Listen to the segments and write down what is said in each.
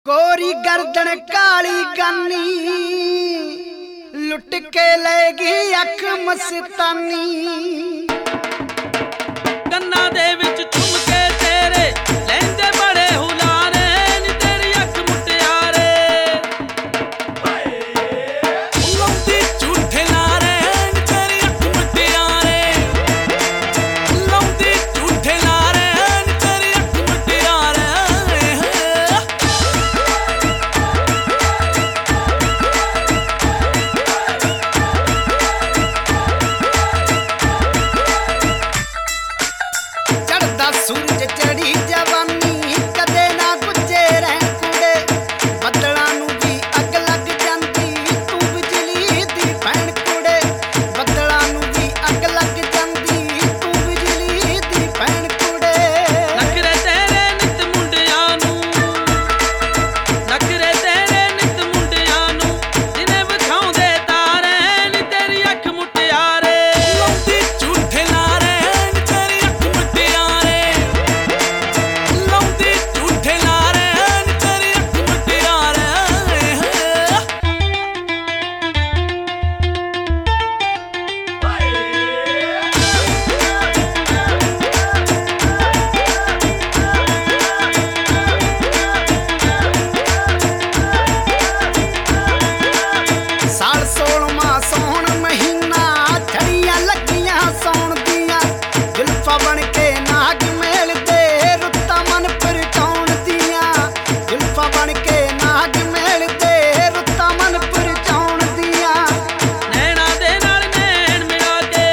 कोरी गर्दन काली गानी लुट के लेगी अख मस्तानी। गन्ना दे विच चुम के तेरे लैंदे बड़े हुलारे नी तेरी अख मुटियारे लौंदी झूठे लारे नी तेरी अख मुटियारे लौंदी झूठे लारे नी तेरी अख मुटियारे। चढ़दा सूरज चढ़ी जवानी कदे ना गुजे रहन कुड़े बदलां नूं भी अग लग जांदी तू बिजली दी भैण कुड़े बदलां नूं भी अग लग जांदी तू बिजली दी भैण कुड़े। नखरे तेरे नित मुंडियां नूं नखरे तेरे नित मुंडियां नूं दिने विखाउंदे तारे नी तेरी अख मुटियारे लौंदी झूठे लारे नी तेरी अख मुटियारे लौंदी झूठे लारे नी तेरी अख मुटियारे। साल 16वां सौण महीना झड़ियां लगियां सौण दियां जुल्फां बन के नाग मेलदे रुत्तां मन परचाउण दियां जुल्फां बन के नाग मेलदे रुत्तां मन परचाउण दियां। नैना दे नाल नैन मिला के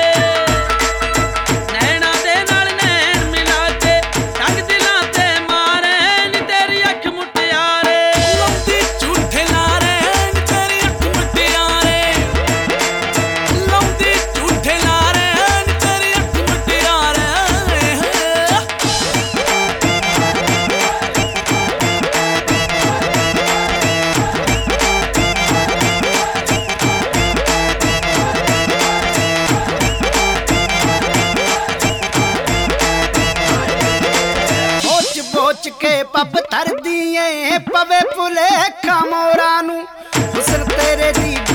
नैना दे नाल नैन मिला के टंग दिलां ते मारे नी तेरी अख मुटियारे लौंदी झूठे लारे नी तेरी अख मुटियारे लौंदी झूठे लारे नी तेरी अख मुटियारे। बोच बोच के पब धर दिए पवे भुलेखा मोरां नूं हुस्न तेरे दी